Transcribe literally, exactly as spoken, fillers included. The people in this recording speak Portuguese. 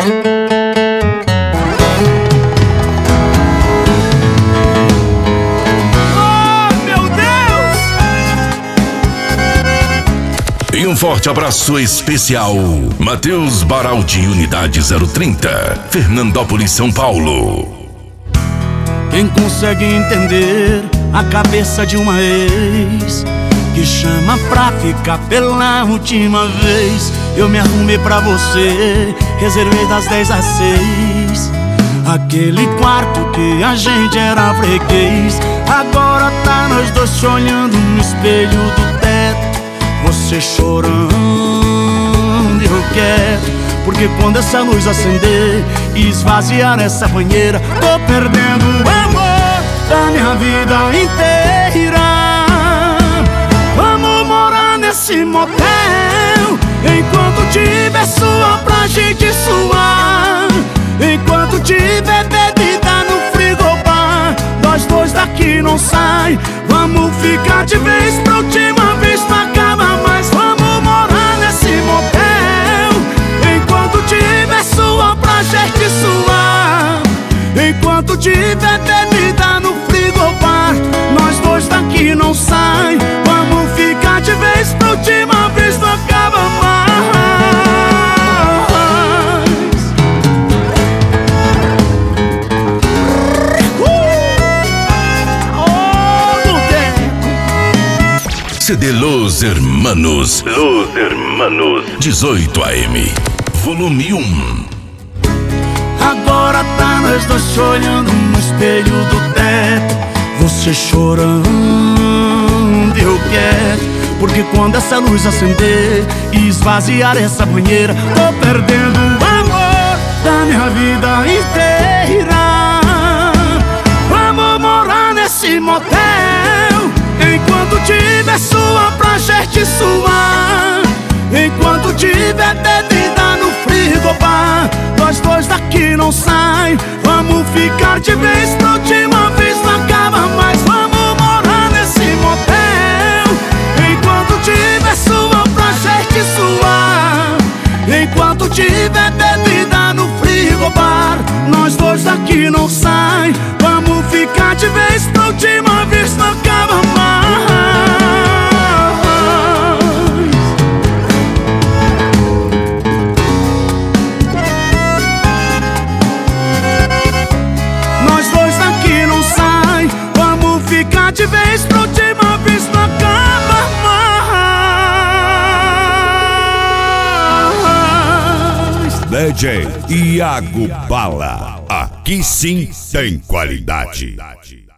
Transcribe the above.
E um forte abraço especial, Matheus Baraldi, Unidade zero trinta, Fernandópolis, São Paulo. Quem consegue entender a cabeça de uma ex que chama pra ficar pela última vez? Eu me arrumei pra você, reservei das dez às seis aquele quarto que a gente era freguês. Agora tá nós dois se olhando no espelho do teto, você chorando e eu quero. Porque quando essa luz acender e esvaziar essa banheira, tô perdendo o amor da minha vida inteira. Vamos morar nesse motel, enquanto tiver suor pra gente suar, enquanto tiver bebida no frigobar, nós dois daqui não sai. Vamos ficar de vez pra última vez, não acaba mais. Vamos morar nesse motel, enquanto tiver suor pra gente suar, enquanto tiver bebida no frigobar, nós dois daqui não sai. Vamos ficar de vez pra última vez, não acaba mais. C D Los Hermanos, Los Hermanos, dezoito A M, volume um. Agora tá nós dois se olhando no espelho do teto, você chorando e eu quero. Porque quando essa luz acender e esvaziar essa banheira, tô perdendo o amor da minha vida inteira. Vamos morar nesse motel, enquanto tiver suor pra gente suar, enquanto tiver bebida no frigobar, nós dois daqui não sai. Vamos ficar de vez pra última vez, não acaba mais. Vamos morar nesse motel, enquanto tiver suor pra gente suar, enquanto tiver bebida no frigobar, nós dois daqui não sai. Vamos ficar de vez pra última vez, não acaba mais. Nós dois daqui não sai. Vamos ficar de vez pra última vez, não acaba mais. D J Iago Bala, aqui sim tem qualidade.